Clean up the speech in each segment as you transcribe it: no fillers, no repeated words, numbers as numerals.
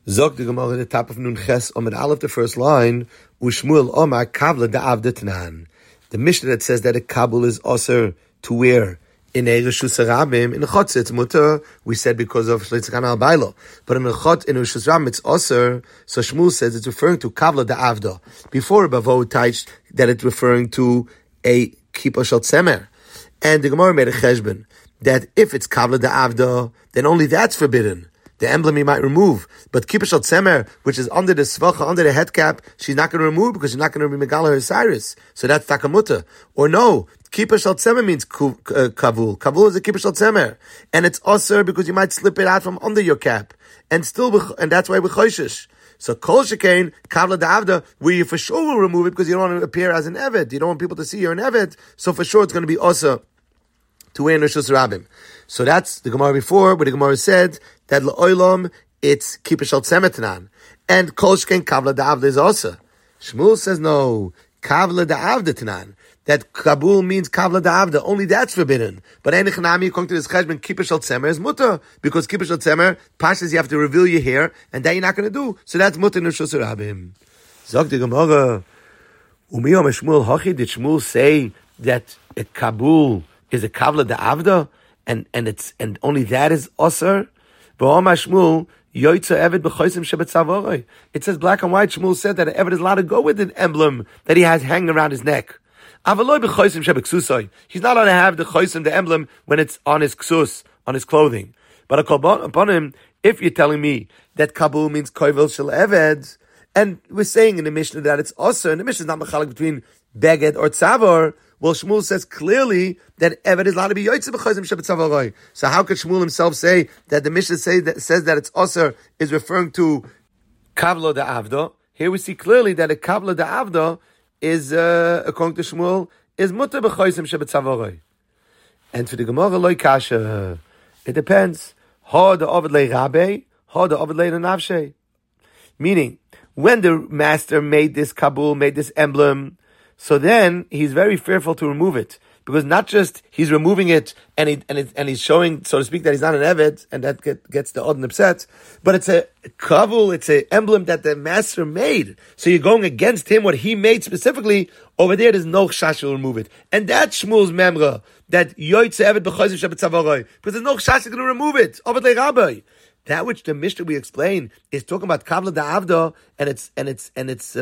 Zog the Gemara at the top of Nun Ches Amud Aleph, the first line, Ushmuel Omar Kavla Da'avda Tanan. The Mishnah that says that a kabul is also to wear in a Reshus Rabim, in a Chotz it's mutter, we said because of Shlitzkan al Bailo. But in a Chotz, in a Reshus Rabim it's also, so Shmuel says it's referring to Kavla Da'avda. Before Bavo touched that it's referring to a Kippah Shel Tzemer. And the Gemara made a cheshbon that if it's Kavla Da'avda, then only that's forbidden. The emblem you might remove. But Kippah Shel Tzemer, which is under the svacha, under the head cap, she's not going to remove because she's not going to be Megala her Cyrus. So that's Takamuta. Or no, Kippah Shel Tzemer means Kavul. Kavul is a Kippah Shel Tzemer. And it's Osir because you might slip it out from under your cap. And that's why we're Choishish. So Kol Shekain, Kavla Da'avda, where you for sure will remove it because you don't want to appear as an Evet. You don't want people to see you're an Evet. So for sure it's going to be Osir to wear in Reshus Rabim. So that's the Gemara before, where the Gemara said that La'olam, it's Kippah Shel Tzemer Tanan. And Kol Shekain Kavla Da'avda is also. Shmuel says no, Kavla Da'avda Tanan. That Kabul means Kavla Da'avda. Only that's forbidden. But Einich according to this cheshbon, Kippah Shel Tzemer is mutter. Because Kippah Shel Tzemer, Pashas, you have to reveal your hair, and that you're not going to do. So that's mutter in Reshus Rabim. Zog the Gemara, Umiyom Shmuel Hachi, did Shmuel say that a Kabul is a Kavla Da'avda, and only that is Osir? It says black and white. Shmuel said that an Eved is allowed to go with an emblem that he has hanging around his neck. He's not allowed to have the chosim, the emblem, when it's on his ksus, on his clothing. But upon him, if you're telling me that Kabul means koivel shel Eved, and we're saying in the Mishnah that it's Osir, and the Mishnah is not machalik between beged or tzavor, well, Shmuel says clearly that Eved is allowed to be yoytze b'chosim shebetzavaroy. So how could Shmuel himself say that the Mishnah says that it's Osir is referring to Kavla Da'avda? Here we see clearly that a Kavla Da'avda is, according to Shmuel, is mutter b'chosim shebetzavaroy. And for the Gemara loy kasha, it depends. Ha the Ovid le Rabbe, ha the Ovid le Navshe. Meaning, when the master made this Kabul, made this emblem, so then he's very fearful to remove it, because not just he's removing it and he's showing, so to speak, that he's not an Evet, and that gets the Odin upset, but it's a kavul, it's an emblem that the master made. So you're going against him, what he made specifically. Over there, there's no chash to remove it, and that's Shmuel's memra that yoytze Evet b'chayzim shebetzavaroy, because there's no chash going to remove it. Ovid le Rabbi. That which the Mishnah we explain is talking about Kavla Da'avda, and it's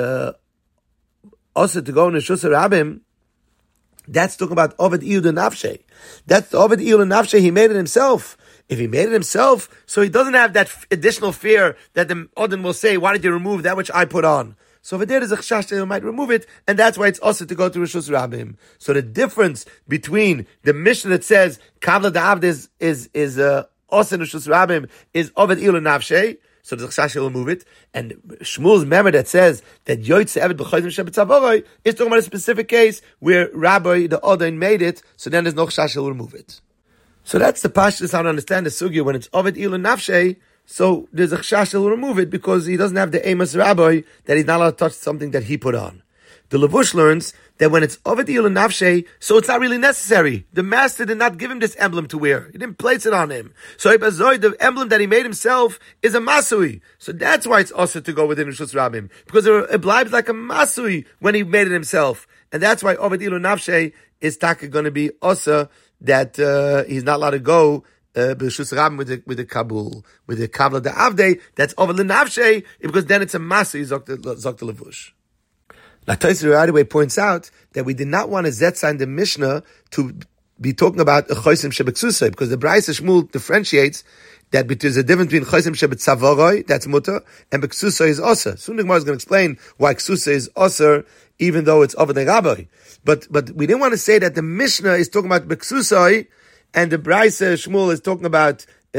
also to go in the Reshus Rabim, that's talking about Ovid Iyud Nafshe. That's the Ovid Iyud Nafshe, he made it himself. If he made it himself, so he doesn't have that additional fear that the Odin will say, why did you remove that which I put on? So over there is a chashash that he might remove it, and that's why it's also to go to Reshus Rabim. So the difference between the Mishnah that says Kavla Da'avda is also in Reshus Rabim is Ovid Iyud Nafshe, so the chashash will move it. And Shmuel's memor that says that yoytze Evet b'chosim shebetzavaroy is talking about a specific case where Rabbi, the Odin, made it, so then there's no chashash will remove it. So that's the pashtus how to understand the sugya. When it's Ovid Iyud Nafshe, so there's a chashash will remove it because he doesn't have the Amos Rabbi that he's not allowed to touch something that he put on. The Levush learns that when it's Ovid Iyud Nafshe, so it's not really necessary. The master did not give him this emblem to wear. He didn't place it on him. So the emblem that he made himself is a masui. So that's why it's also to go within Reshus Rabim, because it blives like a masui when he made it himself. And that's why Ovid Iyud Nafshe is taka going to be also that he's not allowed to go Reshus Rabim with the Kabul, with the Kavla Da'avde. That's Ovid Nafshe, because then it's a masui, Zok the Levush. Now, Tosfos right away points out that we did not want to zetzain the Mishnah to be talking about a chosim shebeksusay, because the Brayis Shmuel differentiates that there's a difference between chosim shebetzavaroy, that's mutter, and beksusay is osir. Soon the Gemara is going to explain why ksusay is osir, even though it's Ovid le Rabbi. But we didn't want to say that the Mishnah is talking about beksusay, and the Brayis Shmuel is talking about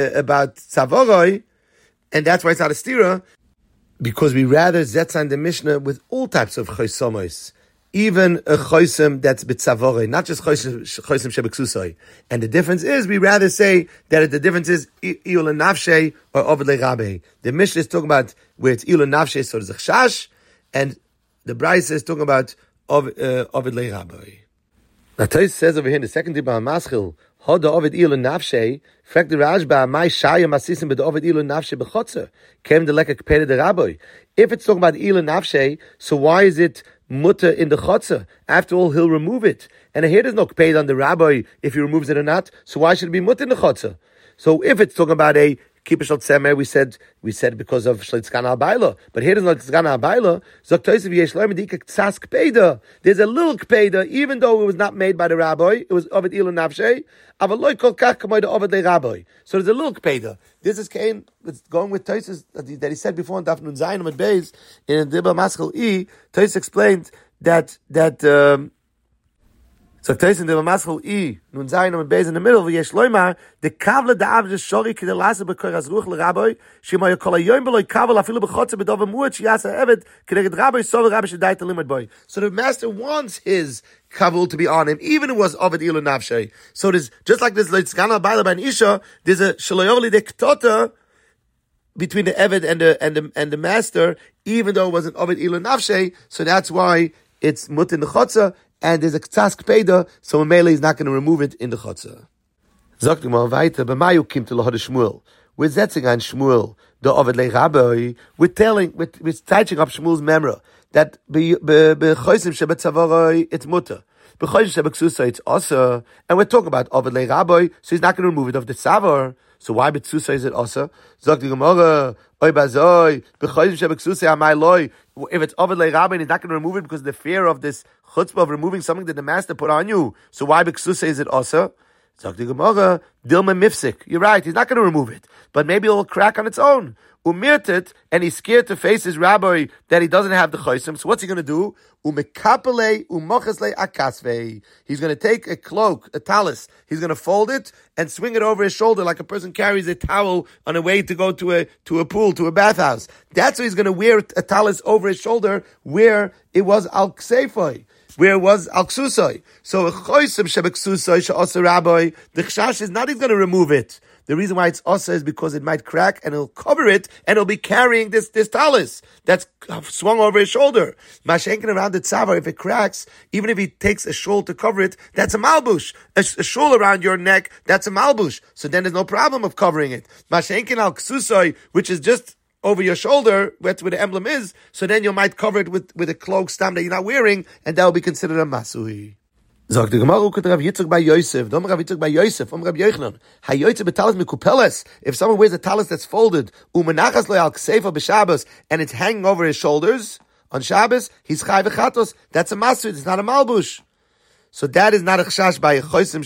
tzavaroy, and that's why it's not a stira. Because we rather zetzain the Mishnah with all types of chosimos, even a chosim that's b'tzavore, not just chosim shebeksusoi. And the difference is, we rather say that the difference is iyul nafshe or Ovid le Rabbe. The Mishnah is talking about where it's iyul nafshe, so there's a chash, and the Brayis is talking about Ovid le Rabbe. Now Tosfos says over here in the second Dibur Maschil, Hoda Ovid Ilu Nafshe, fragt the Rashba, my Shaya Masisim b'd Ovid Ilu Nafshe b'chotzer, came the leka kpeda the Rabbi. If it's talking about Ilu Nafshe, so why is it mutter in the chotzer? After all, he'll remove it. And here there's no kpeda on the Rabbi if he removes it or not, so why should it be mutter in the chotzer? So if it's talking about a Kippur Shel Tzemer, we said because of Shlitzkan al-Baila. But here there's no Shlitzkan al-Baila. There's a little kpeda, even though it was not made by the rabbi, it was Ovid Ilu Nafshe. So there's a little kpeda. This is Cain, it's going with Tosfos that he said before in Daf Nun Zayin Amud Beis, in Dibba Maskal E, Tosfos explained that so Tosfos in the Maskal E, Nun Zayin Amud Beis in the middle, v'yesh loymar, the kavla da'av shori k'dei lasa b'kor azruch l'rabbi, shema yokol hayoyim b'loi kavla afilu b'chotzer b'dov mu'at shiyasa evet k'neged rabbi sover rabbi shedai talimad boy. So the master wants his kavul to be on him, even if it was Ovid Ilu Nafshe. So there's, just like this Leitzkan al-Baila by an Isha, there's a shaloyovli de ktota between the Eved and the master, even though it wasn't Ovid Ilu Nafshe, so that's why it's mut in the chotzer, and there's a k'tzas kpeda, so Mele is not going to remove it in the chotzer. Sagt mal weiter, b'mayu kimt lo hod Shmuel. We're zetzing on Shmuel, the Ovid le Rabbi. We're touching up Shmuel's memra that b'chosim shebetzavoroi it's mutter, b'chosim shebeksusa it's asa, and we're talking about Ovid le Rabbi, so he's not going to remove it of the tzavor. So why betzusa is it asa? Sagt the Gemara, oy bazoi, b'chosim shebeksusa amai loy. If it's Ovid le Rabbi, he's not going to remove it because of the fear of this chutzpah of removing something that the master put on you. So why beksusa is it asa? Sagt the Gemara, Dilma Mifsik. You're right, he's not going to remove it. But maybe it'll crack on its own. Umirtit, and he's scared to face his rabbi that he doesn't have the chosim. So what's he going to do? Umekapele umochesle akasvei. He's going to take a cloak, a talis. He's going to fold it and swing it over his shoulder like a person carries a towel on a way to go to a pool, to a bathhouse. That's why he's going to wear a talis over his shoulder where it was al-ksefoi, where it was al-ksusoi. So, choisim shebeksusoi she'osa rabbi, the chshash is not he's going to remove it. The reason why it's osa is because it might crack and it'll cover it and it'll be carrying this talis that's swung over his shoulder. Mashenkin around the tzavar, if it cracks, even if he takes a shawl to cover it, that's a malbush. A shawl around your neck, that's a malbush. So then there's no problem of covering it. Mashenkin al ksusoi, which is just over your shoulder, that's where the emblem is, so then you might cover it with a cloak stam that you're not wearing, and that will be considered a masui. Sagt the Gemara, Rav Yitzchak by Yosef, Dom Rav Yitzchak by Yosef, Rav Yochanan, Hayoytze betalis mikupeles. If someone wears a talis that's folded, umenachas lo al kseifa b'Shabbos, and it's hanging over his shoulders on Shabbos, he's chai v'chatos. That's a masud. It's not a malbush. So that is not a chashash by a chosim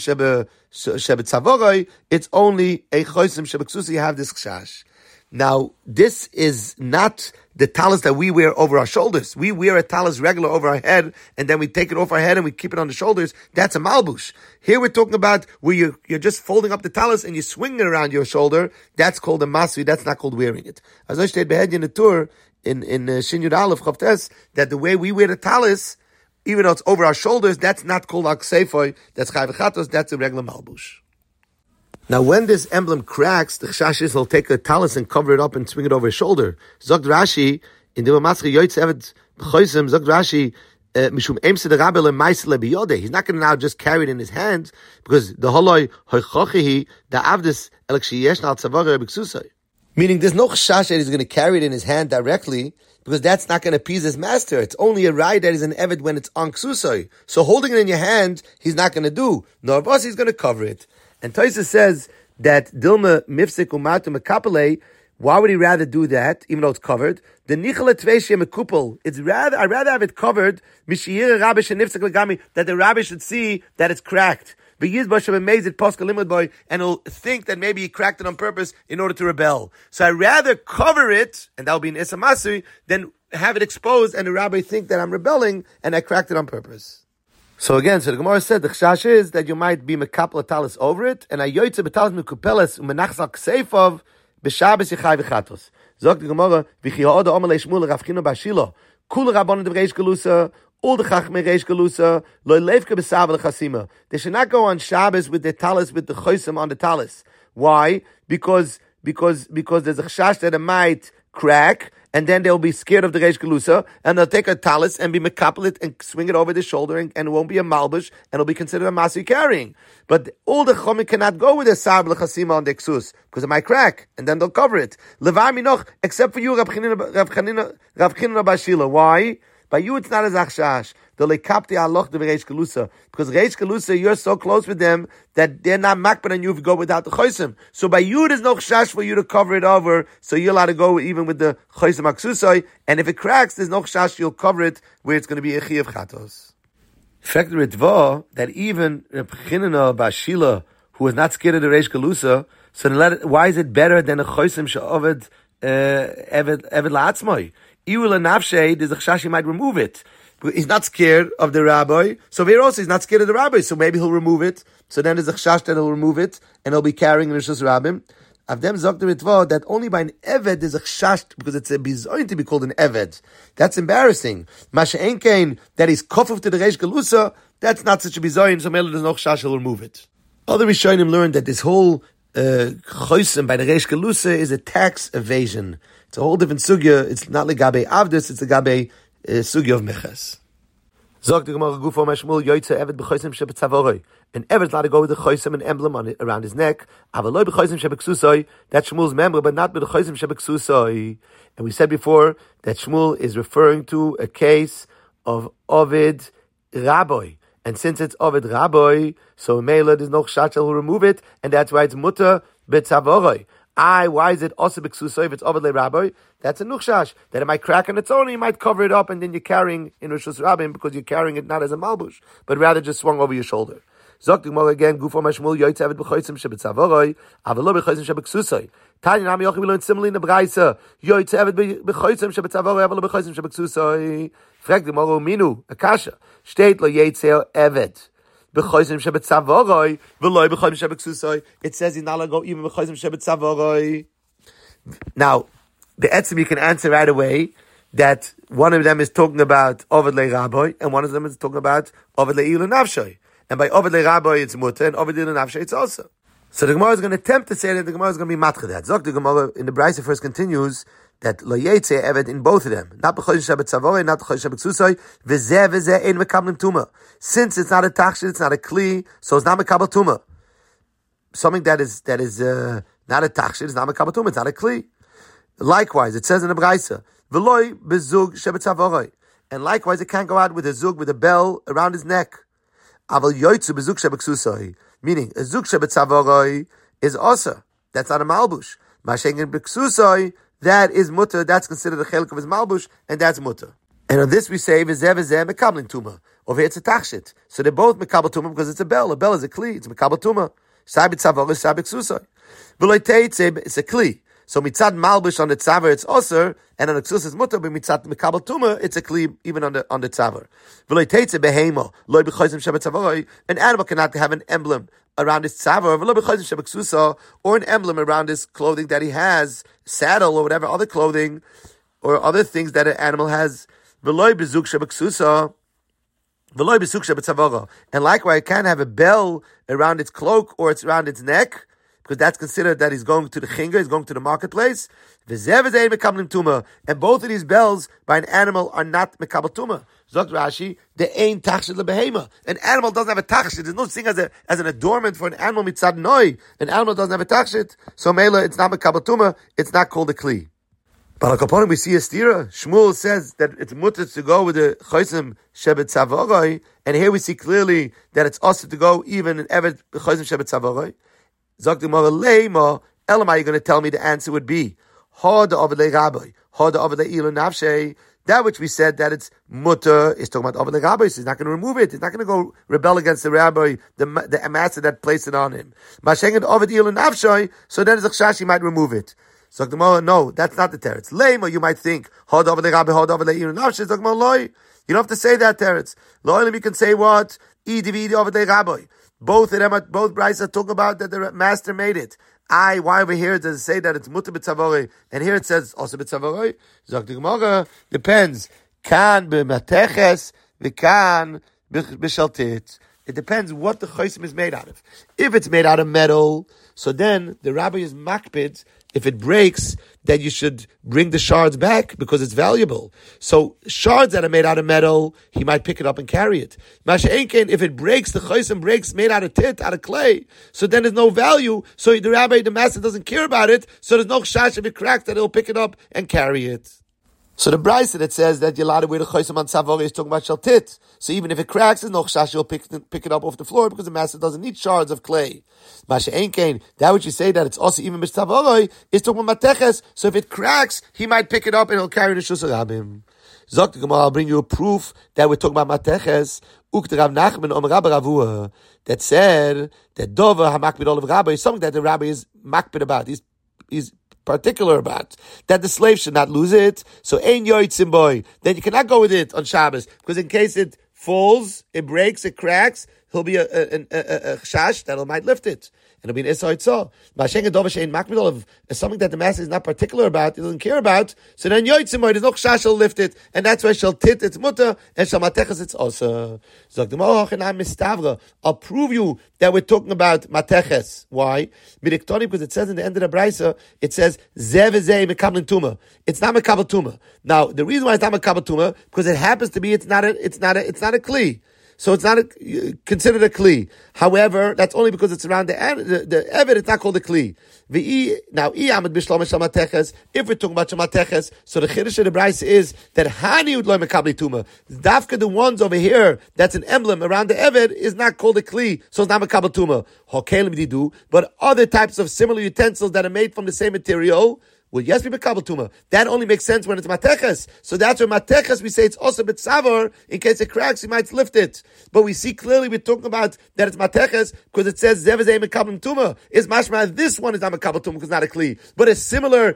shebe tzavorai. It's only a chosim shebe ksusi. You have this chashash. Now, this is not the talis that we wear over our shoulders. We wear a talis regular over our head, and then we take it off our head and we keep it on the shoulders. That's a malbush. Here we're talking about where you're just folding up the talis and you swing it around your shoulder. That's called a masui. That's not called wearing it. As I stated behed in the tour in Shin Yud Aleph Chavtes, that the way we wear the talis, even though it's over our shoulders, that's not called al-kseifoy. That's chai v'chatos. That's a regular malbush. Now, when this emblem cracks, the chashash will take a talis and cover it up and swing it over his shoulder. Zog Rashi, in the Matzchi Yoytz Evet Chosim, Zog Rashi, Mishum Emse the Rabbe leMaise lebiyode. He's not going to now just carry it in his hands, because the Holoi Hoichochihi, the Avdis Elakshi Yeshna al Tzavara B'Ksusai. Meaning there's no chashash that he's going to carry it in his hand directly, because that's not going to appease his master. It's only a ride that is an Evet when it's on Ksusai. So holding it in your hand, he's not going to do. Nor Bas, he's going to cover it. And Tosfos says that Dilma Mifsik Umatu Mekapele, why would he rather do that, even though it's covered? The Nichel Tveshia Mekupel, I'd rather have it covered, Mishiyir Rabbi Shenifsik Legami, that the rabbi should see that it's cracked. And he'll think that maybe he cracked it on purpose in order to rebel. So I'd rather cover it, and that'll be an Isamasui, than have it exposed and the rabbi think that I'm rebelling and I cracked it on purpose. So again, so the Gemara said, the chashash is that you might be mekapel talis over it, and ayoytze betalis mekupeles umenachs al kseifov b'Shabbos yichai v'chatos. Zog the Gemara, v'chi ha'oda omer leishmul Rav Chino b'Shilo, kul rabbanon de reish galusa, all the chachmei reish galusa, lo leivke b'sav l'chasima. They should not go on Shabbos with the talis, with the chosim on the talis. Why? Because there's a chashash that it might crack, and then they'll be scared of the Reish Galusa, and they'll take a talis and be mekapelit and swing it over the shoulder, and it won't be a malbush, and it'll be considered a masi carrying. But all the chomim cannot go with a sar b'lechasima on the ksus, because it might crack, and then they'll cover it. Levar minoch, except for you, Rav Chanina Bashila. Why? By you, it's not as achshash. The lekapti aloch the Reish Galusa, because Reish Galusa, you're so close with them that they're not makbid on you if you go without the chosim. So by you, there's no chash for you to cover it over. So you're allowed to go even with the chosim aksusai. And if it cracks, there's no chash. You'll cover it where it's going to be a chiyav chatos. Fact ritva that even Reb Chanina Bashila, who is not scared of the Reish Galusa, so why is it better than a chosim she'oved eved la'atzmai? Iul nafshe, there's a chash he might remove it. He's not scared of the rabbi. So here also he's not scared of the rabbi. So maybe he'll remove it. So then there's a chash that he'll remove it and he'll be carrying Rishus Rabbim. Avdem zok the ritva that only by an eved there's a chash because it's a bizoin to be called an eved. That's embarrassing. Masha enkein that he's kofuf to the Reish Galusa. That's not such a bizoin. So maybe there's no chash he'll remove it. Other Rishonim learned that this whole chosim by the Reish Galusa is a tax evasion. It's a whole different sugya. It's not legabe avdus. It's legabe sugya of meches. Zog the Gemara Gufo Meshmul Yoitze Eved b'chosim shebetzavori. An Eved is allowed to go with the chosim and emblem around his neck. Avaloi b'chosim shebeksusoi. That's Shmuel's member, but not with the chosim shebeksusoi. And we said before that Shmuel is referring to a case of Ovid Rabbi. And since it's Ovid Rabbi, so Mela there's no chashach who remove it, and that's why it's mutter betzavori. Why is it also b'ksuso if it's over le rabbi? That's a nuchshash. That it might crack on its own, you might cover it up, and then you're carrying in Rishus Rabbim because you're carrying it not as a malbush, but rather just swung over your shoulder. Zok the Gemara again, Gufo Mashmul Yoitze Eved b'chosim shebetzavori, Avalo b'chosim shebeksusoi. Tanya Nami Yochi we learned similarly in the Braisa. Yoitze Eved b'chosim shebetzavori, Avalo b'chosim shebeksusoi. Frag the Gemara Minu Akasha. State lo Yoitze Eved. It says he's not allowed to go even b'chosim shebetzavori. Now, the etzim you can answer right away that one of them is talking about Ovid le Rabbi, and one of them is talking about Ovid le Ilu Nafshay. And by Ovid le Rabbi it's mutter, and Ovid le Ilu Nafshay it's also. So the Gemara is going to attempt to say that the Gemara is going to be matcha that. Zok the Gemara in the Brisa first continues that lo yetze eved in both of them, not b'chosim shebetzavori, not b'chosim shebeksusoi, v'zeh ein mekablim tuma. Since it's not a tachshit, it's not a kli, so it's not mekabel tuma. Something that is not a tachshit, it's not mekabel tuma, it's not a kli. Likewise, it says in the Braisa, v'loi bezug shebetzavori, and likewise it can't go out with a zug with a bell around his neck. Aval yoytzu bezug shebeksusoi, meaning a zug shebetzavori is also that's not a malbush. Mashengen beksusoi, that is mutter, that's considered a chelik of his malbush, and that's mutter. And on this we say, v'zeh mekabling tuma. Over here it's a tachshit. So they're both mekabel tuma because it's a bell. A bell is a kli, it's mekabel tuma. Sabit tzavor is sabit ksusoi. V'loi teitze, it's a kli. So mitzad malbush on the tzavor it's osir, and on the ksus it's mutter, but mitzad mekabel tuma, it's a kli even on the tzavor. V'loi teitze behemo, loi b'chosim shebetzavori tzavori. An animal cannot have an emblem around his tzavor, or an emblem around his clothing that he has, saddle or whatever other clothing, or other things that an animal has. And likewise, it can't have a bell around its cloak or it's around its neck, because that's considered that he's going to the chinger, he's going to the marketplace. And both of these bells by an animal are not mekabel tuma. Zok Rashi, the ain tachshit lebehema. An animal doesn't have a tachshit. There's no thing as an adornment for an animal mitzad noi. An animal doesn't have a tachshit. So mela, it's not mekabel tuma. It's not called a kli. But al we see a stira. Shmuel says that it's mutter to go with the chosim shebetzavori, and here we see clearly that it's also to go even in eved chosim shebetzavori. Zok the Gemara leima. Elamai, you're going to tell me the answer would be Hada Ovid le Rabbi, Hada Ovid le Ilu Nafshe. That which we said that it's mutter is talking about Ovid le Rabbi. So he's not going to remove it. He's not going to go rebel against the rabbi, the master that placed it on him. Mashengen Ovid Ilu Nafshe. So then the chash he might remove it. So the Gemara, no, that's not the teretz. Lema, you might think Hada Ovid le Rabbi, Hada Ovid le Ilu Nafshe. The Gemara, loy. You don't have to say that teretz. Loy, you can say what Idi Ovid le Rabbi. Both of them, both Brisa talk about that the master made it. Why over here does it say that it's mutter b'tzavori, and here it says also b'tzavori? Zok the Gemara, depends. Kan b'mateches, v'kan b'shaltit. It depends what the chosim is made out of. If it's made out of metal, so then the rabbi is makpid if it breaks, then you should bring the shards back because it's valuable. So shards that are made out of metal, he might pick it up and carry it. Masha'enken, if it breaks, the chaysim breaks made out of tit, out of clay, so then there's no value. So the rabbi, the master, doesn't care about it. So there's no chash if it cracks that he'll pick it up and carry it. So the brisa that says that you're allowed to wear the chaysim on tzavora is talking about shaltit. So even if it cracks, there's no chash, you'll pick it up off the floor because the master doesn't need shards of clay. Masha Einkein, that which you say that it's also even b'tzavora is talking about mateches. So if it cracks, he might pick it up and he'll carry the shus rabim. Zok the Gemara, I'll bring you a proof that we're talking about mateches. Ukte Rav Nachman Om Rabba Ravua that said that dover hamakbid olav rabbi is something that the rabbi is makbid about. He's particular about that the slave should not lose it. So ein yoitzim boy, then you cannot go with it on Shabbos because in case it falls, it breaks, it cracks, he'll be a chash that might lift it. And it'll be an Issa Itzah. Ma'ashen Dov Shein Makbid of something that the master is not particular about, he doesn't care about. So then Yoitzimoy, there's no chash will lift it, and that's why shall tit its mutter and shall mateches its also. I'll prove you that we're talking about mateches. Why? Because it says in the end of the brisa, it says zev zeh mekabel tuma. It's not mekabel tuma. Now the reason why it's not mekabel tuma because it happens to be it's not a kli. So it's not considered a kli. However, that's only because it's around the evet. It's not called a kli. Now, if we're talking about shamateches, so the chiddush of the brayse is that haniud loy mekabli tuma. Dafka the ones over here that's an emblem around the evet is not called a kli, so it's not mekabel tuma. Hokelim didu, but other types of similar utensils that are made from the same material. Well, yes, be mekabel tuma. That only makes sense when it's mateches. So that's where mateches we say it's also b'tzavor. In case it cracks, you might lift it. But we see clearly we're talking about that it's mateches because it says zev zeh mekabel tuma. Is mashma this one is not mekabel tuma because it's not a kli, but a similar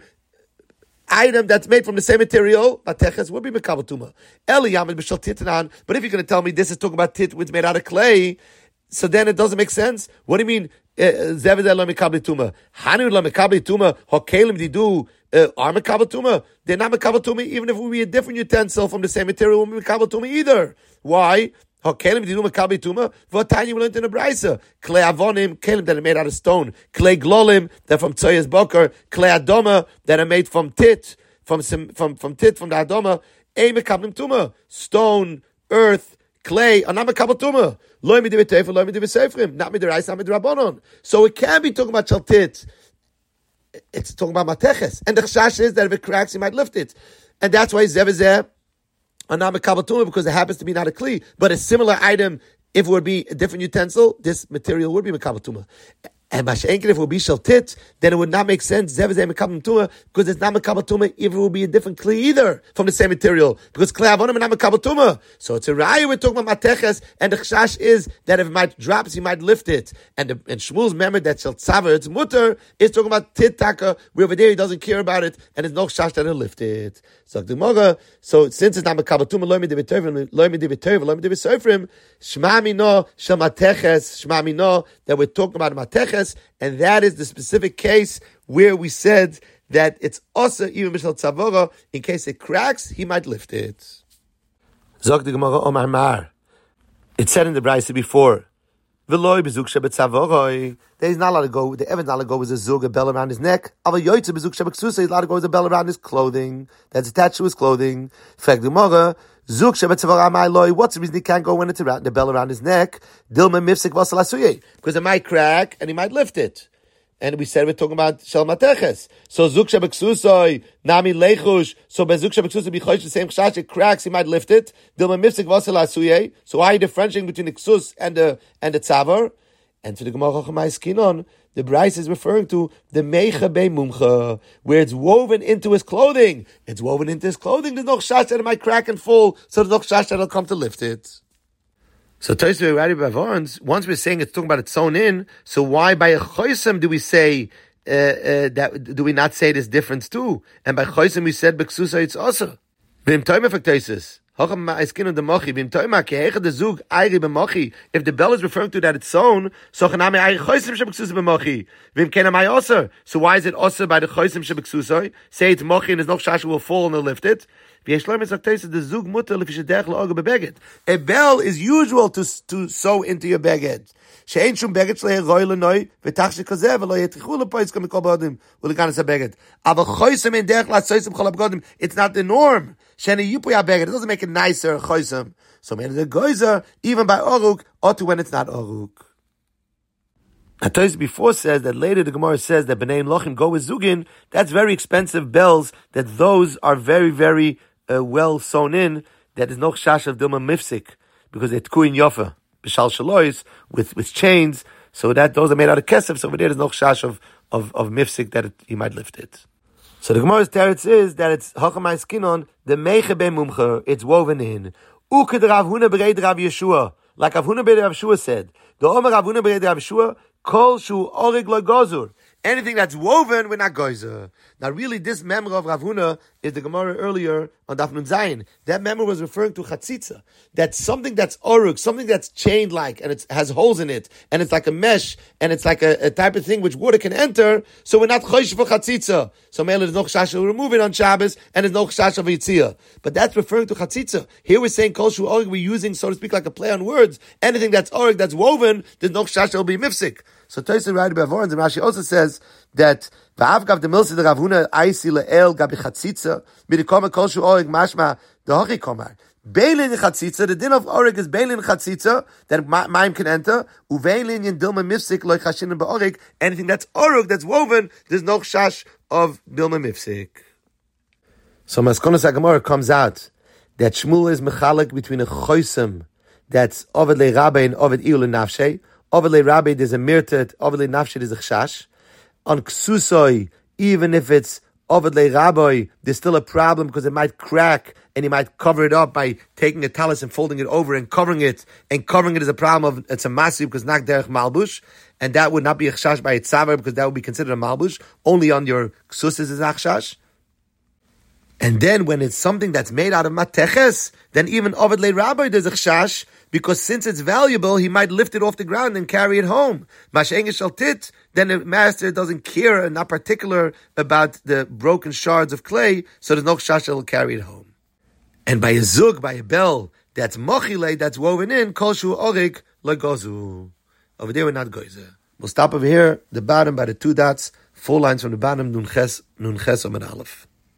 item that's made from the same material, mateches would be mekabel tuma. Eli yamid b'shal titanan. But if you're going to tell me this is talking about tit which is made out of clay, so then it doesn't make sense. What do you mean? Zev lo mekabel tuma. Hanu lo mekabel tuma. Hokelim didu are mekabel tuma. They're not mekabel tuma even if we be a different utensil from the same material. We'll be mekabel tuma either. Why? Hokelim didu mekabel tuma. V'atani we learned in the brayse. Klei avonim kelim that are made out of stone. Klei glolim that are from tzoyes boker. Klei adoma that are made from tit from tit from the adoma. Ei mekabel tuma. Stone, earth, clay are not mekabel tuma. Lo midiv teifel, lo midiv seifrim. Not midiv not midiv rabbanon. So it can be talking about shaltit. It's talking about mateches. And the chash is that if it cracks, you might lift it. And that's why zev zeh are not mekabel tuma because it happens to be not a kli. But a similar item, if it would be a different utensil, this material would be mekabel tuma. And Masha'enkin, if it would be shaltit, then it would not make sense, zev zeh mekabel tuma, because it's not mekabel tuma if it would be a different kli either, from the same material, because klei avonim are not mekabel tuma. So it's a raya, we're talking about mateches, and the chash is that if it might drop, you might lift it. And Shmuel's memory that shall tzaver, it's mutter, is talking about tit taka, where over there he doesn't care about it, and there's no chash that he'll lift it. So since it's not mekabel tuma, lo midiv teivim, lo midiv seifrim, shma mino shel mateches, shma mino, that we're talking about mateches, and that is the specific case where we said that it's also even mishal tzavora. In case it cracks, he might lift it. Zok the Gemara Omar Mar. It said in the brayse before, "V'loy bezug shebetzavora." That he's not allowed to go. The Evan's not allowed to go with a zug, a bell around his neck. Aval yoytze bezug shebeksusa. He's allowed to go with a bell around his clothing that's attached to his clothing. Fact the Gemara. Zug shebetzavora my loy. What's the reason he can't go when it's around the bell around his neck? Dilma mifsik vasal asuye. Because it might crack and he might lift it. And we said we're talking about shel mateches. So zug shebeksusoi nami lechush. So by zug shebeksusoi bichosh the same chash it cracks he might lift it. Dilma mifsik vasal asuye. So why are you differentiating between the ksus and the tzavar? And to the Gemara Chachamai Skinon, the brayse is referring to the meicha be mumcha, where it's woven into his clothing. It's woven into his clothing. There's no chash that it might crack and fall, so there's no chash that it'll come to lift it. So Tosfos Radi Bavarns, once we're saying it's talking about it sewn in, so why by a choisem do we say that? Do we not say this difference too? And by choisem we said beksusa it's also. V'im toime faktosis. If the bell is referring to that it's sewn, so why is it also by the choisim shebeksusoi? Say it's mochi and there's no chash will fall and they'll lift it. A bell is usual to sew into your beged. She'ein shum beged shlehe roy lenoi, v'tach shekazeh, v'lo yetichu lepoiskim mikol b'odim, u'leganis ha-beged. Ava choysem in derech l'atzoysem chol ha-begodim. It's not the norm. She'eni yipui ha-beged. It doesn't make it nicer, choysem. So man, the goyzer, even by oruk, or to when it's not oruk. Atois before says that later the Gemara says that B'nai Lochim go with Zugin. That's very expensive bells, that those are very, very well sewn in, that is no chash of Dilma Mifsik, because they're tkuin yofa, b'shal shalois, with chains, so that those are made out of kesef, so over there's no chash of Mifsik that he might lift it. So the Gemara's teretz is that it's Hachamai Skinon, the Meiche Ben Mumcher, it's woven in. Uked Rav Huna Bereid Rav Yeshua, like Rav Huna Bereid Rav Yeshua said, the Omer Rav Huna Bereid Rav Yeshua, Kol shu orig lo gozur. Anything that's woven, we're not gozer. Now, really, this memra of Rav Huna is the Gemara earlier on Daf Nun Zayin. That memra was referring to chatzitza. That's something that's orug, something that's chain-like, and it has holes in it, and it's like a mesh, and it's like a type of thing which water can enter, so we're not chosh for chatzitza. So, Mela, there's no chash to remove it on Shabbos, and there's no chash of yitziyah. But that's referring to chatzitza. Here we're saying kol shu orug, we're using, so to speak, like a play on words. Anything that's orug, that's woven, there's no chash that will be mifsik. So Tosfos right about Vorens, and Rashi also says that va'avgav the milsi the Rav Huna aisi le'el gabi chatzitza midikoma kol shu orig mashma dehochi komar beilin chatzitza. The din of orig is beilin chatzitza that ma'im can enter. Uveilin yin dilma mifsik loy chashinin ba'orig. Anything that's orig that's woven, there's no chash of dilma mifsik. So Maskonos HaGemara comes out that Shmuel is mechalek between a choisem that's oved le'rabbe and oved iul nafshei. Ovele Rabbi, there's a mirtet. Ovele Nafshid is a chshash. On Ksusoi, even if it's Ovele Rabbi, there's still a problem because it might crack and he might cover it up by taking a talis and folding it over and covering it. And covering it is a problem of, it's a massive because nak derech malbush. And that would not be a chshash by itzavar because that would be considered a malbush. Only on your Ksus is a chshash. And then when it's something that's made out of mateches, then even Ovele Rabbi, there's a chshash. Because since it's valuable, he might lift it off the ground and carry it home. Mashengish al tit, then the master doesn't care and not particular about the broken shards of clay, so there's no chash that will carry it home. And by a zug, by a bell, that's mochile, that's woven in, kol shu orik legozu. Over there we're not goizer. We'll stop over here, the bottom by the two dots, 4 lines from the bottom, nun ches amid aleph.